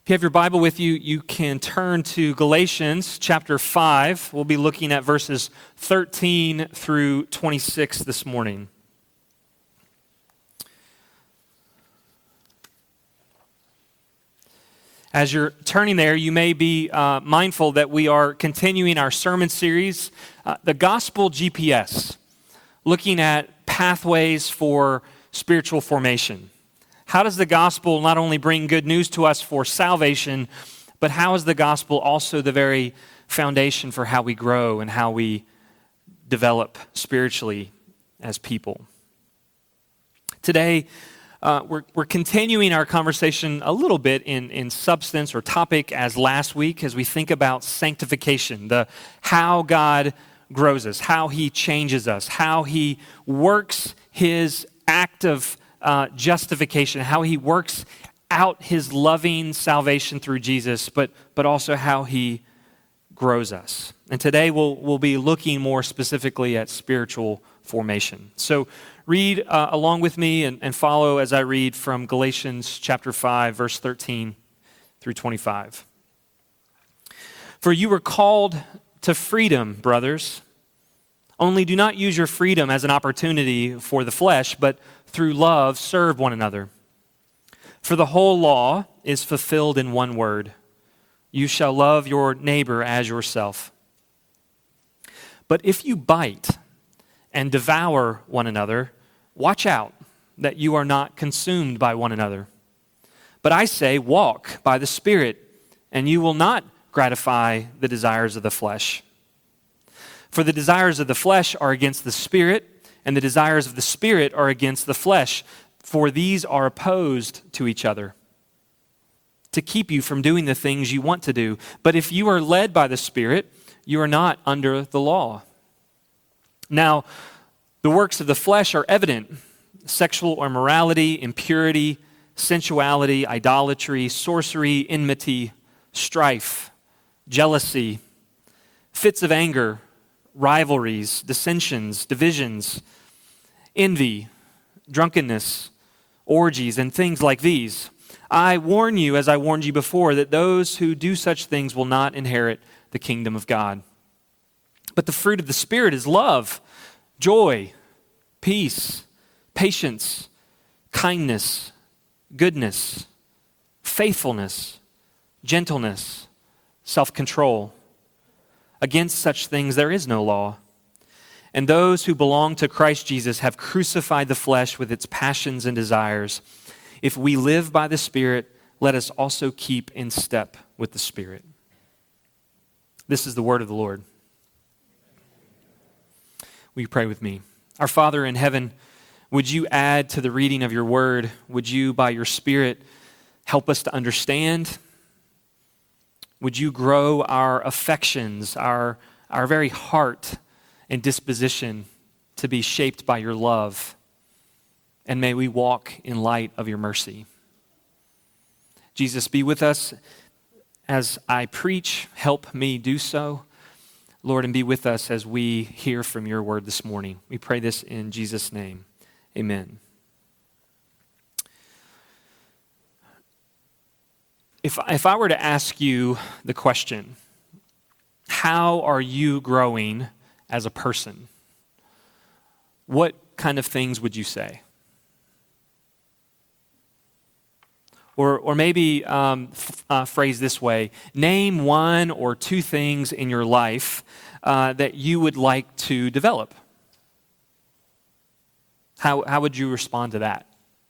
If you have your Bible with you, you can turn to Galatians chapter 5. We'll be looking at verses 13 through 26 this morning. As you're turning there, you may be mindful that we are continuing our sermon series, The Gospel GPS, looking at pathways for spiritual formation. How does the gospel not only bring good news to us for salvation, but how is the gospel also the very foundation for how we grow and how we develop spiritually as people? Today, we're continuing our conversation a little bit in substance or topic as last week as we think about sanctification, how God grows us, how He changes us, how He works His act of justification, how He works out His loving salvation through Jesus, but also how He grows us. And today we'll be looking more specifically at spiritual formation. So read along with me and follow as I read from Galatians chapter 5, verse 13 through 25. For you were called to freedom, brothers. Only do not use your freedom as an opportunity for the flesh, but through love serve one another. For the whole law is fulfilled in one word: you shall love your neighbor as yourself. But if you bite and devour one another, watch out that you are not consumed by one another. But I say, walk by the Spirit, and you will not gratify the desires of the flesh. For the desires of the flesh are against the Spirit, and the desires of the Spirit are against the flesh, for these are opposed to each other, to keep you from doing the things you want to do. But if you are led by the Spirit, you are not under the law. Now, the works of the flesh are evident: sexual immorality, impurity, sensuality, idolatry, sorcery, enmity, strife, jealousy, fits of anger, rivalries, dissensions, divisions, envy, drunkenness, orgies, and things like these. I warn you, as I warned you before, that those who do such things will not inherit the kingdom of God. But the fruit of the Spirit is love, joy, peace, patience, kindness, goodness, faithfulness, gentleness, self-control. Against such things there is no law. And those who belong to Christ Jesus have crucified the flesh with its passions and desires. If we live by the Spirit, let us also keep in step with the Spirit. This is the word of the Lord. Will you pray with me? Our Father in heaven, would you add to the reading of your word? Would you, by your Spirit, help us to understand? Would you grow our affections, our very heart and disposition to be shaped by your love? And may we walk in light of your mercy. Jesus, be with us as I preach. Help me do so, Lord, and be with us as we hear from your word this morning. We pray this in Jesus' name. Amen. If I were to ask you the question, how are you growing as a person? What kind of things would you say? Or maybe phrase this way: name one or two things in your life that you would like to develop. How would you respond to that?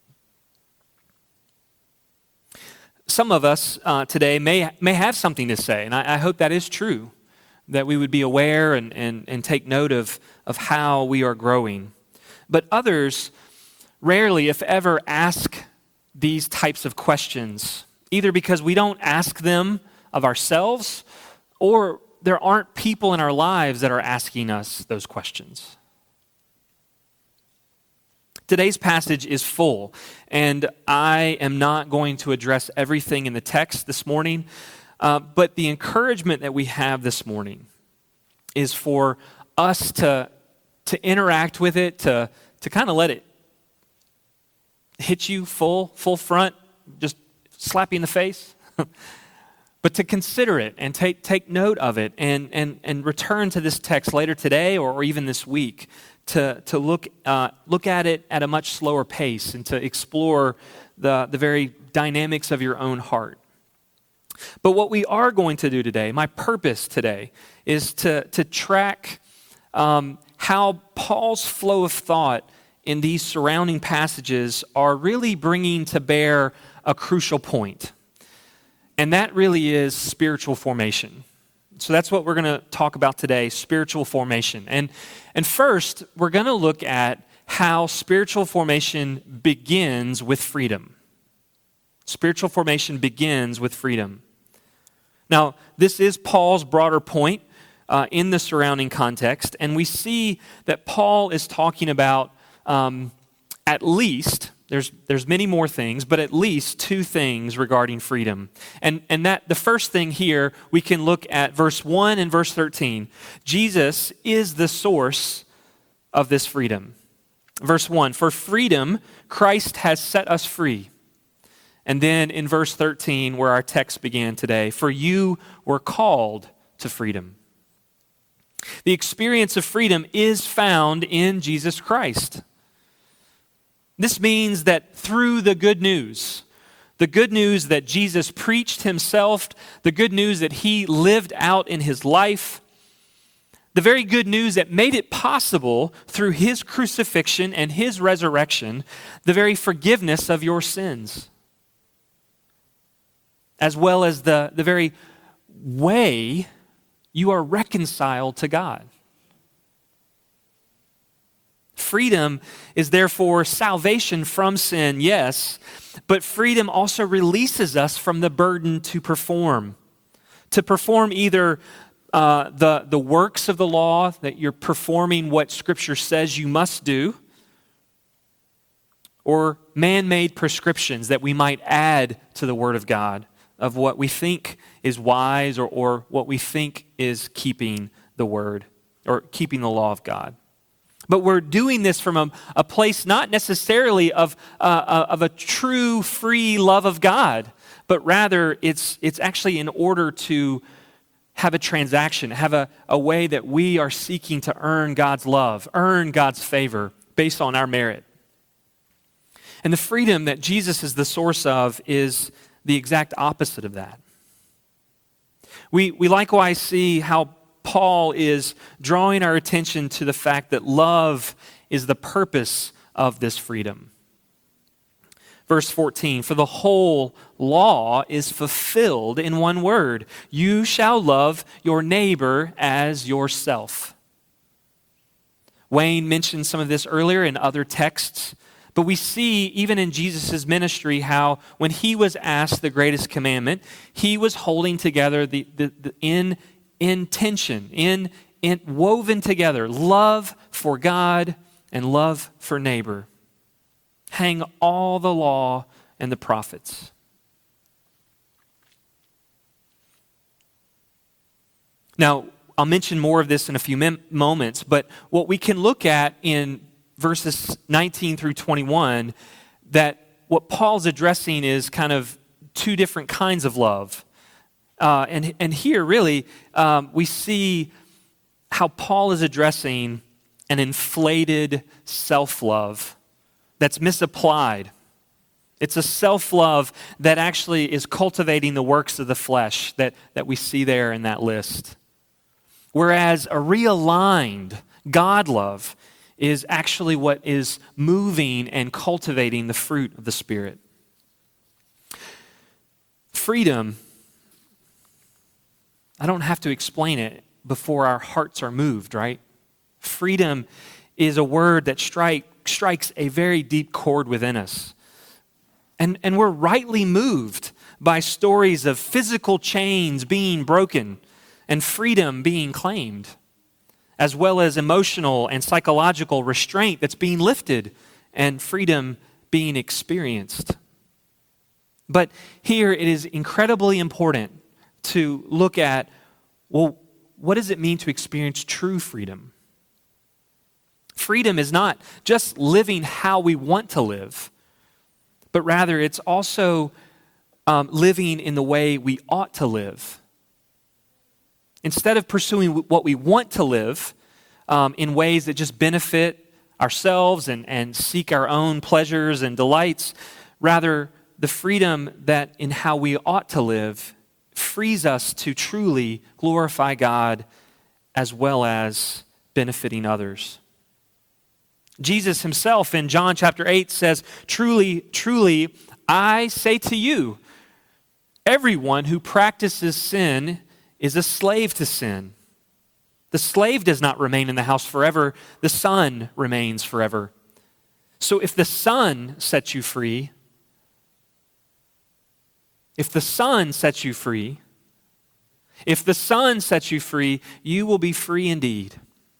Some of us today may have something to say, and I hope that is true, that we would be aware and take note of how we are growing. But others rarely, if ever, ask these types of questions, either because we don't ask them of ourselves, or there aren't people in our lives that are asking us those questions. Today's passage is full, and I am not going to address everything in the text this morning, but the encouragement that we have this morning is for us to interact with it, to kind of let it hit you full front, just slap you in the face, But to consider it and take note of it and return to this text later today or even this week to look at it at a much slower pace and to explore the very dynamics of your own heart. But what we are going to do today, my purpose today, is to track how Paul's flow of thought in these surrounding passages are really bringing to bear a crucial point. And that really is spiritual formation. So that's what we're going to talk about today, spiritual formation. And first, we're going to look at how spiritual formation begins with freedom. Spiritual formation begins with freedom. Now, this is Paul's broader point in the surrounding context, and we see that Paul is talking about at least, there's many more things, but at least two things regarding freedom. And that the first thing here, we can look at verse 1 and verse 13. Jesus is the source of this freedom. Verse 1, for freedom, Christ has set us free. And then in verse 13, where our text began today, for you were called to freedom. The experience of freedom is found in Jesus Christ. This means that through the good news that Jesus preached himself, the good news that he lived out in his life, the very good news that made it possible through his crucifixion and his resurrection, the very forgiveness of your sins, as well as the very way you are reconciled to God. Freedom is therefore salvation from sin, yes, but freedom also releases us from the burden to perform either the works of the law, that you're performing what Scripture says you must do, or man-made prescriptions that we might add to the Word of God of what we think is wise or what we think is keeping the Word or keeping the law of God. But we're doing this from a place not necessarily of a true free love of God, but rather it's actually in order to have a transaction, have a way that we are seeking to earn God's love, earn God's favor based on our merit. And the freedom that Jesus is the source of is the exact opposite of that. We likewise see how Paul is drawing our attention to the fact that love is the purpose of this freedom. Verse 14, for the whole law is fulfilled in one word. You shall love your neighbor as yourself. Wayne mentioned some of this earlier in other texts, but we see even in Jesus' ministry how when he was asked the greatest commandment, he was holding together in tension, woven together, love for God and love for neighbor. Hang all the law and the prophets. Now, I'll mention more of this in a few moments, but what we can look at in verses 19 through 21, that what Paul's addressing is kind of two different kinds of love. And here, really, we see how Paul is addressing an inflated self-love that's misapplied. It's a self-love that actually is cultivating the works of the flesh that we see there in that list. Whereas a realigned God love is actually what is moving and cultivating the fruit of the Spirit. Freedom, I don't have to explain it before our hearts are moved, right? Freedom is a word that strikes a very deep chord within us. And we're rightly moved by stories of physical chains being broken and freedom being claimed, as well as emotional and psychological restraint that's being lifted and freedom being experienced. But here it is incredibly important to look at, well, what does it mean to experience true freedom? Freedom is not just living how we want to live, but rather it's also living in the way we ought to live. Instead of pursuing what we want to live in ways that just benefit ourselves and seek our own pleasures and delights, rather the freedom that in how we ought to live frees us to truly glorify God as well as benefiting others. Jesus himself in John chapter 8 says, "Truly, truly, I say to you, everyone who practices sin is a slave to sin. The slave does not remain in the house forever, the Son remains forever. So if the Son sets you free, if the Son sets you free, you will be free indeed."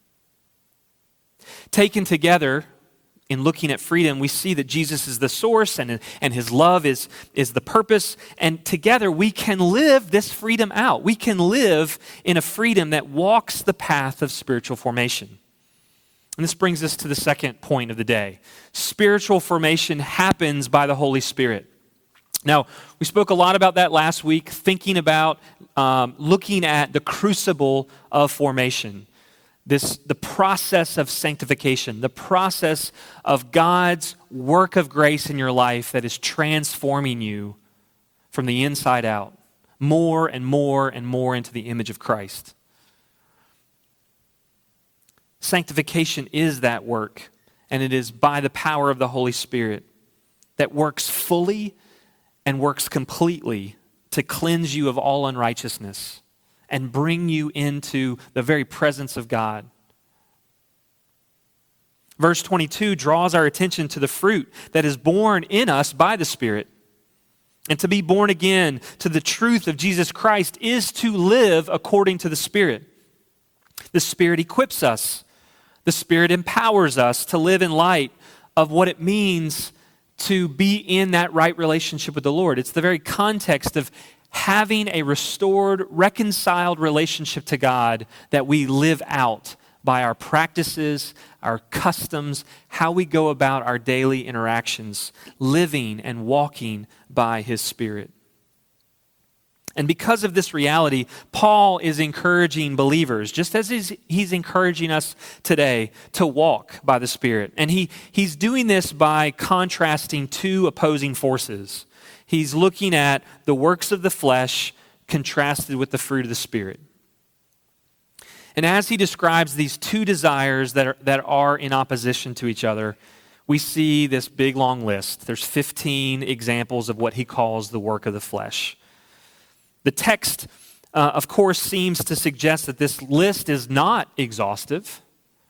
Taken together, in looking at freedom, we see that Jesus is the source and his love is the purpose. And together we can live this freedom out. We can live in a freedom that walks the path of spiritual formation. And this brings us to the second point of the day. Spiritual formation happens by the Holy Spirit. Now, we spoke a lot about that last week, thinking about looking at the crucible of formation. The process of sanctification, the process of God's work of grace in your life that is transforming you from the inside out, more and more and more into the image of Christ. Sanctification is that work, and it is by the power of the Holy Spirit that works fully and works completely to cleanse you of all unrighteousness and bring you into the very presence of God. Verse 22 draws our attention to the fruit that is born in us by the Spirit. And to be born again to the truth of Jesus Christ is to live according to the Spirit. The Spirit equips us. The Spirit empowers us to live in light of what it means to be in that right relationship with the Lord. It's the very context of having a restored, reconciled relationship to God that we live out by our practices, our customs, how we go about our daily interactions, living and walking by His Spirit. And because of this reality, Paul is encouraging believers, just as he's encouraging us today, to walk by the Spirit. And he's doing this by contrasting two opposing forces. He's looking at the works of the flesh contrasted with the fruit of the Spirit. And as he describes these two desires that are in opposition to each other, we see this big long list. There's 15 examples of what he calls the work of the flesh. The text, of course, seems to suggest that this list is not exhaustive.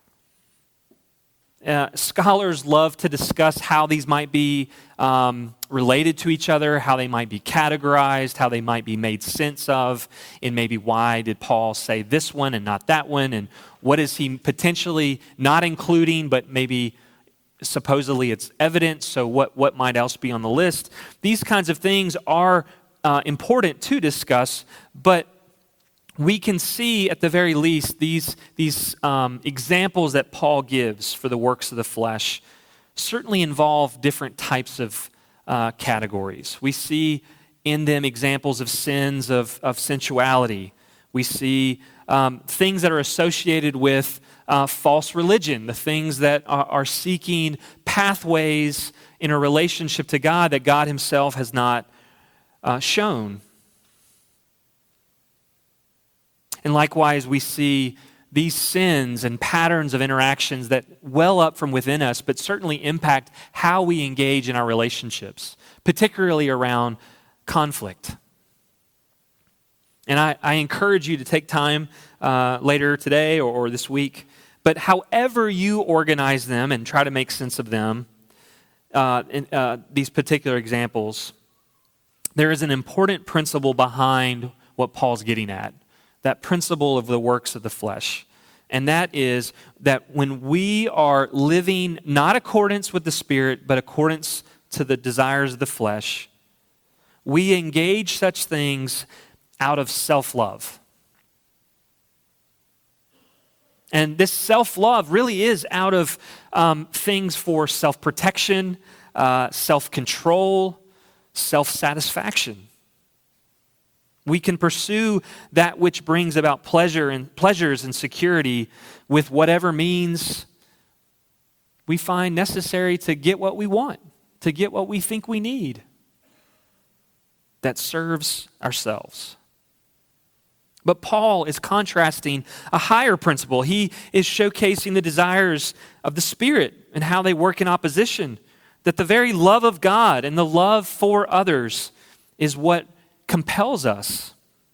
Scholars love to discuss how these might be related to each other, how they might be categorized, how they might be made sense of, and maybe why did Paul say this one and not that one, and what is he potentially not including, but maybe supposedly it's evidence, so what might else be on the list? These kinds of things are important to discuss, but we can see at the very least these examples that Paul gives for the works of the flesh certainly involve different types of categories. We see in them examples of sins of sensuality. We see things that are associated with false religion, the things that are seeking pathways in a relationship to God that God Himself has not shown. And likewise, we see these sins and patterns of interactions that well up from within us, but certainly impact how we engage in our relationships, particularly around conflict. And I encourage you to take time later today or this week, but however you organize them and try to make sense of them, these particular examples, there is an important principle behind what Paul's getting at. That principle of the works of the flesh. And that is that when we are living not accordance with the Spirit, but accordance to the desires of the flesh, we engage such things out of self-love. And this self-love really is out of things for self-protection, self-control, self-satisfaction. We can pursue that which brings about pleasures and security with whatever means we find necessary to get what we want, to get what we think we need that serves ourselves. But Paul is contrasting a higher principle. He is showcasing the desires of the Spirit and how they work in opposition, that the very love of God and the love for others is what compels us.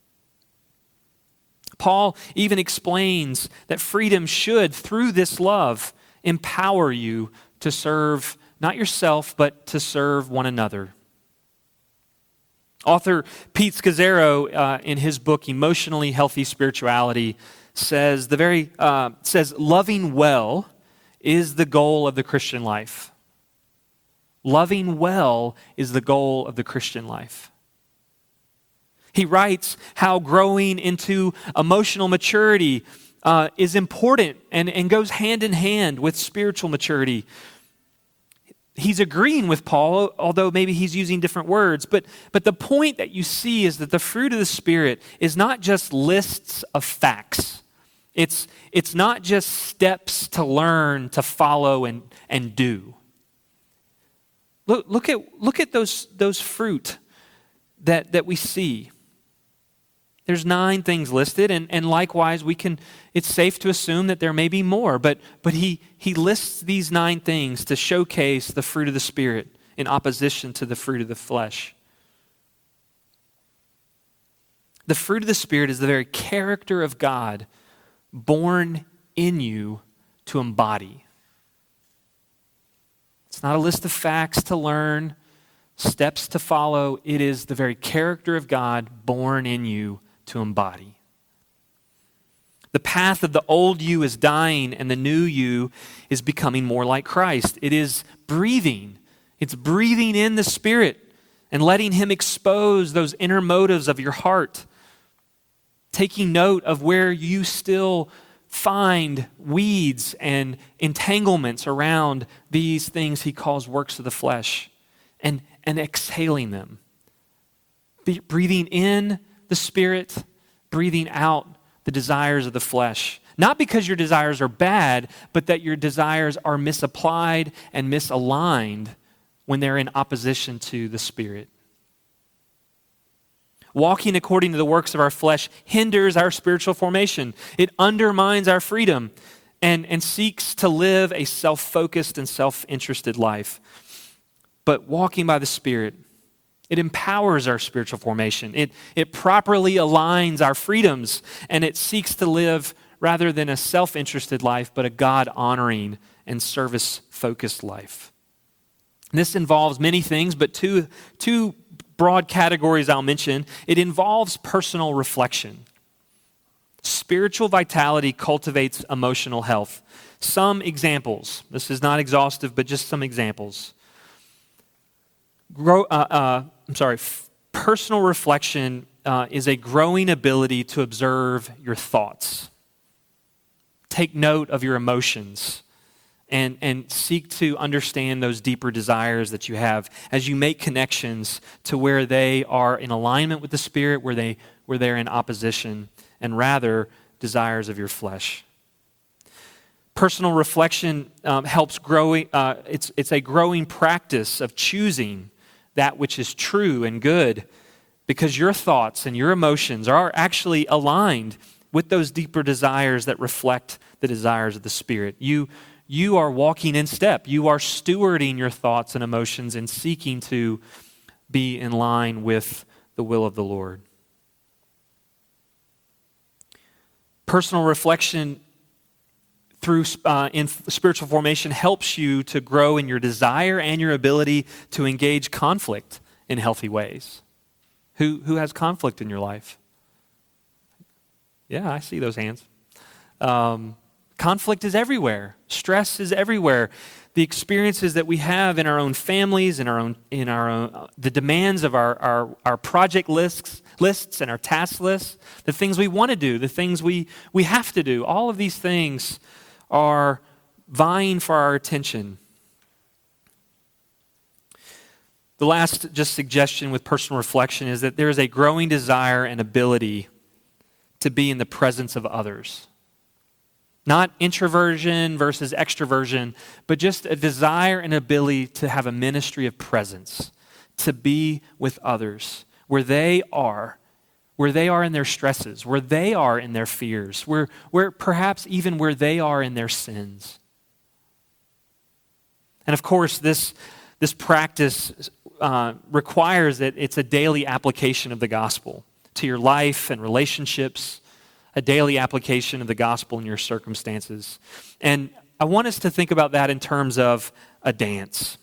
Paul even explains that freedom should, through this love, empower you to serve not yourself, but to serve one another. Author Pete Scazzero, in his book Emotionally Healthy Spirituality, says loving well is the goal of the Christian life. Loving well is the goal of the Christian life. He writes how growing into emotional maturity is important and goes hand in hand with spiritual maturity. He's agreeing with Paul, although maybe he's using different words. But the point that you see is that the fruit of the Spirit is not just lists of facts. It's not just steps to learn, to follow, and do. Look at those fruit that we see. There's 9 things listed, and likewise it's safe to assume that there may be more, but he lists these 9 things to showcase the fruit of the Spirit in opposition to the fruit of the flesh. The fruit of the Spirit is the very character of God born in you to embody. It's not a list of facts to learn, steps to follow. It is the very character of God born in you to embody. The path of the old you is dying and the new you is becoming more like Christ. It is breathing. It's breathing in the Spirit and letting Him expose those inner motives of your heart. Taking note of where you still find weeds and entanglements around these things He calls works of the flesh and exhaling them. Breathing in the Spirit, breathing out the desires of the flesh. Not because your desires are bad, but that your desires are misapplied and misaligned when they're in opposition to the Spirit. Walking according to the works of our flesh hinders our spiritual formation. It undermines our freedom and seeks to live a self-focused and self-interested life. But walking by the Spirit, it empowers our spiritual formation. It properly aligns our freedoms, and it seeks to live rather than a self-interested life, but a God-honoring and service-focused life. This involves many things, but two broad categories I'll mention. It involves personal reflection. Spiritual vitality cultivates emotional health. Some examples. This is not exhaustive, but just some examples. Personal reflection is a growing ability to observe your thoughts. Take note of your emotions and seek to understand those deeper desires that you have as you make connections to where they are in alignment with the Spirit, where they're in opposition, and rather desires of your flesh. Personal reflection helps growing. It's a growing practice of choosing that which is true and good, because your thoughts and your emotions are actually aligned with those deeper desires that reflect the desires of the Spirit. You are walking in step. You are stewarding your thoughts and emotions and seeking to be in line with the will of the Lord. Personal reflection through in spiritual formation helps you to grow in your desire and your ability to engage conflict in healthy ways. Who has conflict in your life? Yeah, I see those hands. Conflict is everywhere. Stress is everywhere. The experiences that we have in our own families, in our own the demands of our project lists and our task lists, the things we want to do, the things we have to do. All of these things are vying for our attention. The last just suggestion with personal reflection is that there is a growing desire and ability to be in the presence of others. Not introversion versus extroversion, but just a desire and ability to have a ministry of presence, to be with others where they are in their stresses, where they are in their fears, where perhaps even where they are in their sins. And of course, this practice requires that it's a daily application of the gospel to your life and relationships, a daily application of the gospel in your circumstances. And I want us to think about that in terms of a dance,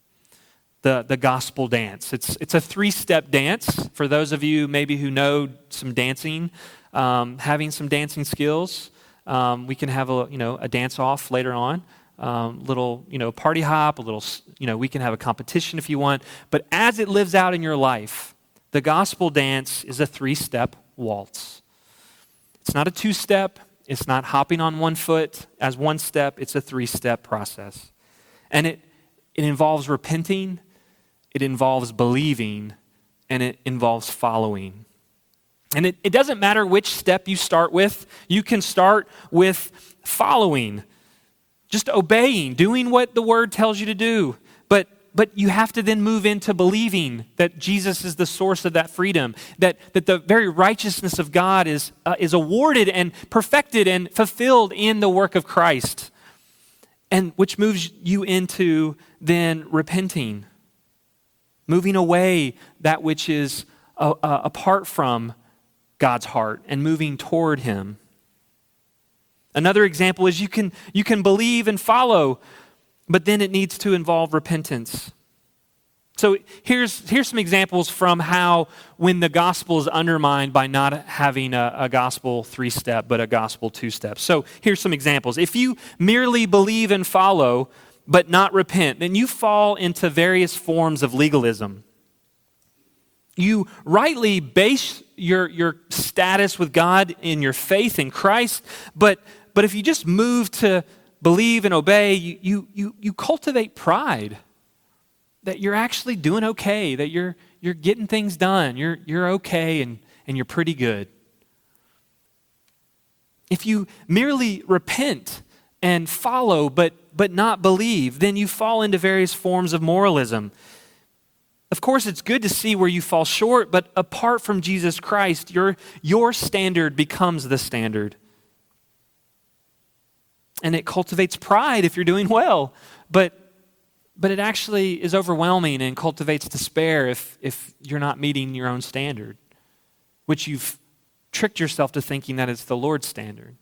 the gospel dance. It's a 3-step dance. For those of you maybe who know some dancing, having some dancing skills, we can have a dance off later on. Little, party hop, we can have a competition if you want. But as it lives out in your life, the gospel dance is a 3-step waltz. It's not a 2-step. It's not hopping on one foot as one step. It's a 3-step process. And it involves repenting, it involves believing, and it involves following. And it doesn't matter which step you start with. You can start with following, just obeying, doing what the word tells you to do. But you have to then move into believing that Jesus is the source of that freedom, that the very righteousness of God is awarded and perfected and fulfilled in the work of Christ, and which moves you into then repenting, moving away that which is apart from God's heart and moving toward Him. Another example is you can believe and follow, but then it needs to involve repentance. So here's some examples from how when the gospel is undermined by not having a gospel 3-step, but a gospel 2-step. So here's some examples. If you merely believe and follow, but not repent, then you fall into various forms of legalism. You rightly base your status with God in your faith in Christ, but if you just move to believe and obey, you cultivate pride that you're actually doing okay, that you're getting things done, you're okay and you're pretty good. If you merely repent and follow but not believe, then you fall into various forms of moralism. Of course, it's good to see where you fall short, but apart from Jesus Christ, your standard becomes the standard. And it cultivates pride if you're doing well, but it actually is overwhelming and cultivates despair if you're not meeting your own standard, which you've tricked yourself to thinking that it's the Lord's standard.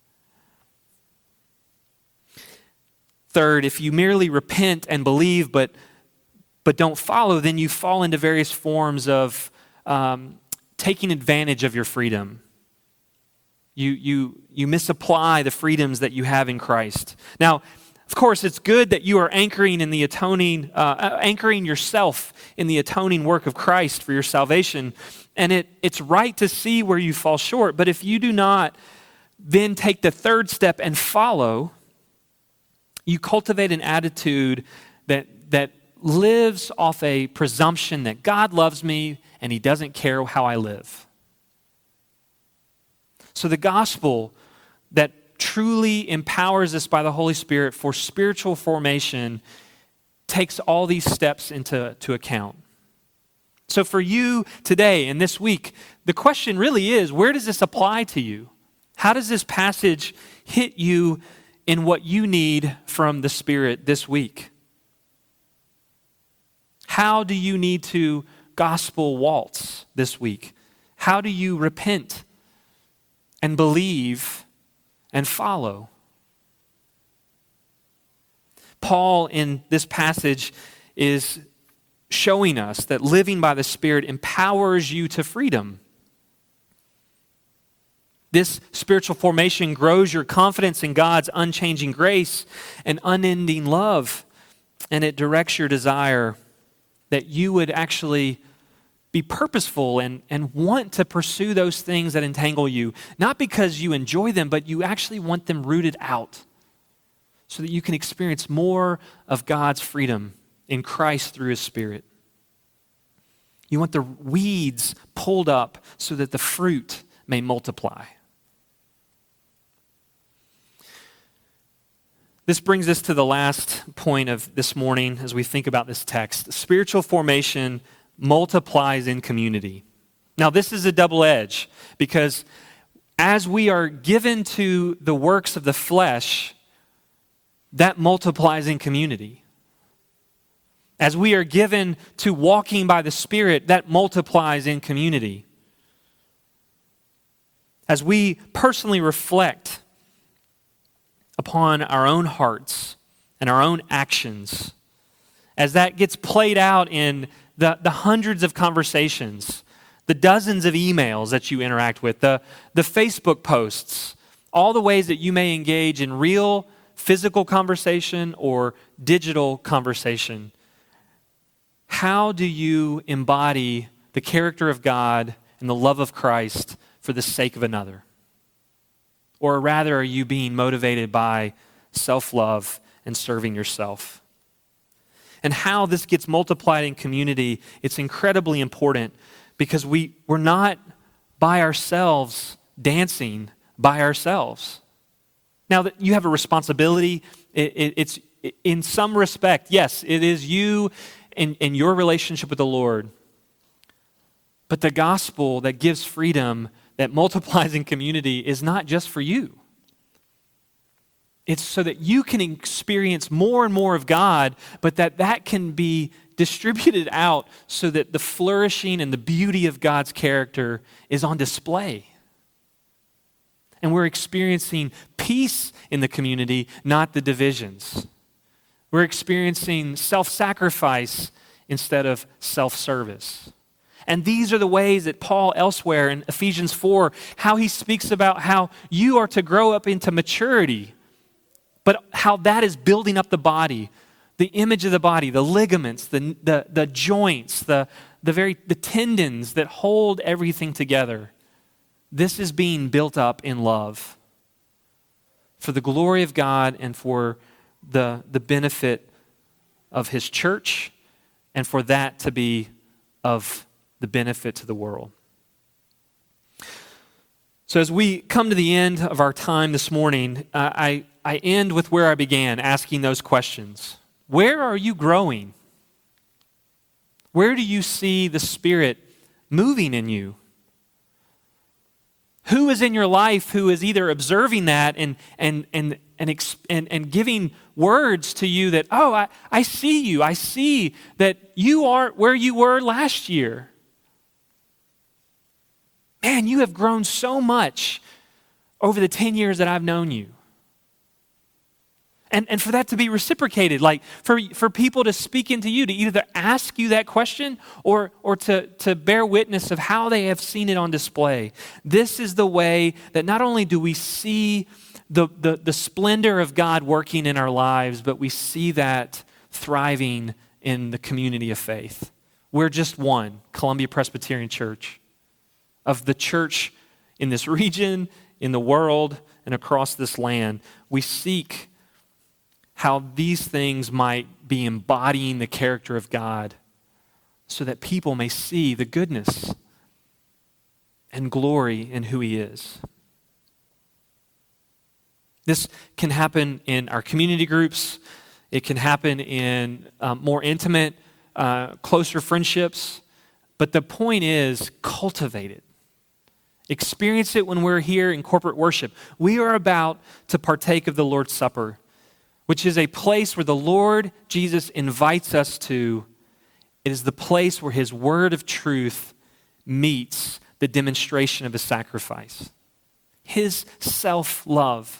Third, if you merely repent and believe but don't follow, then you fall into various forms of taking advantage of your freedom. You misapply the freedoms that you have in Christ. Now, of course, it's good that you are anchoring in the anchoring yourself in the atoning work of Christ for your salvation, and it's right to see where you fall short. But if you do not then take the 3rd step and follow, you cultivate an attitude that lives off a presumption that God loves me and He doesn't care how I live. So the gospel that truly empowers us by the Holy Spirit for spiritual formation takes all these steps into account. So for you today and this week, the question really is, where does this apply to you? How does this passage hit you in what you need from the Spirit this week? How do you need to gospel waltz this week? How do you repent and believe and follow? Paul in this passage is showing us that living by the Spirit empowers you to freedom. This spiritual formation grows your confidence in God's unchanging grace and unending love, and it directs your desire that you would actually be purposeful and want to pursue those things that entangle you, not because you enjoy them, but you actually want them rooted out so that you can experience more of God's freedom in Christ through His Spirit. You want the weeds pulled up so that the fruit may multiply. This brings us to the last point of this morning as we think about this text. Spiritual formation multiplies in community. Now, this is a double edge because as we are given to the works of the flesh, that multiplies in community. As we are given to walking by the Spirit, that multiplies in community. As we personally reflect upon our own hearts and our own actions, as that gets played out in the hundreds of conversations, the dozens of emails that you interact with, the Facebook posts, all the ways that you may engage in real physical conversation or digital conversation, how do you embody the character of God and the love of Christ for the sake of another? Or rather, are you being motivated by self-love and serving yourself? And how this gets multiplied in community, it's incredibly important because we're not by ourselves dancing by ourselves. Now, that you have a responsibility. It's in some respect, yes, it is you and your relationship with the Lord. But the gospel that gives freedom, that multiplies in community, is not just for you. It's so that you can experience more and more of God, but that can be distributed out so that the flourishing and the beauty of God's character is on display. And we're experiencing peace in the community, not the divisions. We're experiencing self-sacrifice instead of self-service. And these are the ways that Paul elsewhere in Ephesians 4, how he speaks about how you are to grow up into maturity, but how that is building up the body, the image of the body, the ligaments, the joints, the tendons that hold everything together. This is being built up in love for the glory of God and for the benefit of his church, and for that to be of the benefit to the world. So as we come to the end of our time this morning, I end with where I began, asking those questions. Where are you growing? Where do you see the Spirit moving in you? Who is in your life who is either observing that and giving words to you that, oh, I see you. I see that you aren't where you were last year. Man, you have grown so much over the 10 years that I've known you. And for that to be reciprocated, like for people to speak into you, to either ask you that question or to bear witness of how they have seen it on display. This is the way that not only do we see the splendor of God working in our lives, but we see that thriving in the community of faith. We're just one, Columbia Presbyterian Church, of the church in this region, in the world, and across this land. We seek how these things might be embodying the character of God so that people may see the goodness and glory in who he is. This can happen in our community groups. It can happen in more intimate, closer friendships. But the point is, cultivate it. Experience it when we're here in corporate worship. We are about to partake of the Lord's Supper, which is a place where the Lord Jesus invites us to. It is the place where his word of truth meets the demonstration of his sacrifice. His self-love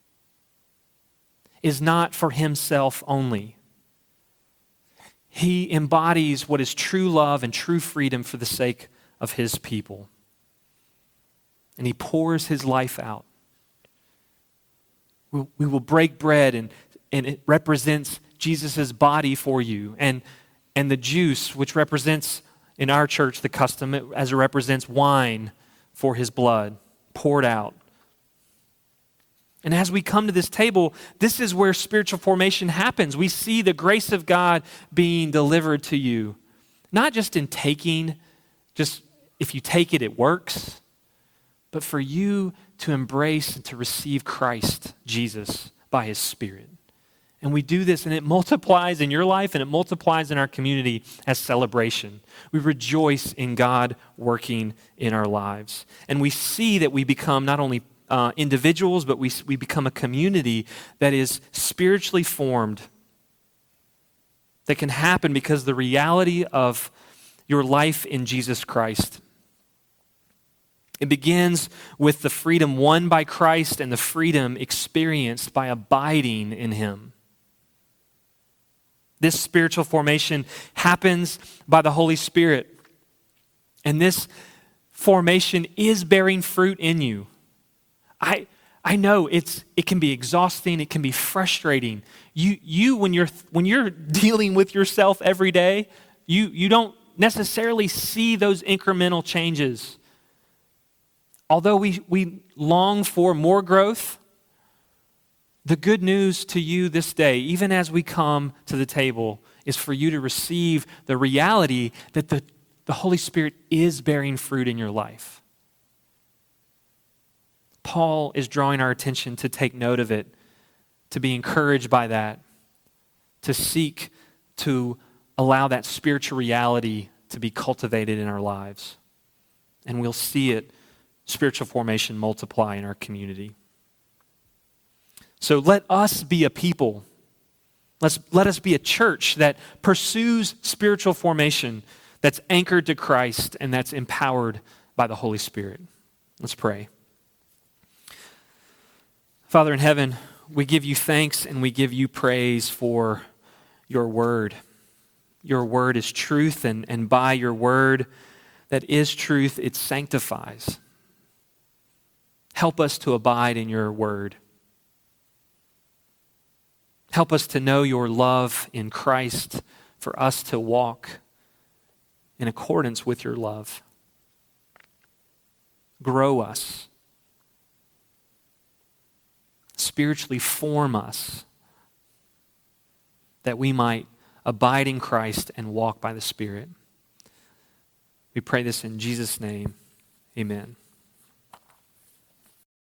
is not for himself only. He embodies what is true love and true freedom for the sake of his people. And he pours his life out. We will break bread and it represents Jesus' body for you. And the juice, which represents in our church the custom, as it represents wine for his blood poured out. And as we come to this table, this is where spiritual formation happens. We see the grace of God being delivered to you. Not just in taking, just if you take it, it works, but for you to embrace and to receive Christ, Jesus, by his Spirit. And we do this, and it multiplies in your life, and it multiplies in our community as celebration. We rejoice in God working in our lives. And we see that we become not only individuals, but we become a community that is spiritually formed, that can happen because the reality of your life in Jesus Christ. It begins with the freedom won by Christ and the freedom experienced by abiding in him. This spiritual formation happens by the Holy Spirit. And this formation is bearing fruit in you. I know it can be exhausting, it can be frustrating. You when you're dealing with yourself every day, you don't necessarily see those incremental changes. Although we long for more growth, the good news to you this day, even as we come to the table, is for you to receive the reality that the Holy Spirit is bearing fruit in your life. Paul is drawing our attention to take note of it, to be encouraged by that, to seek to allow that spiritual reality to be cultivated in our lives. And we'll see it, spiritual formation, multiply in our community. So let us be a people. Let us be a church that pursues spiritual formation, that's anchored to Christ, and that's empowered by the Holy Spirit. Let's pray. Father in heaven, we give you thanks and we give you praise for your word. Your word is truth, and by your word that is truth, it sanctifies. Help us to abide in your word. Help us to know your love in Christ, for us to walk in accordance with your love. Grow us. Spiritually form us, that we might abide in Christ and walk by the Spirit. We pray this in Jesus' name. Amen.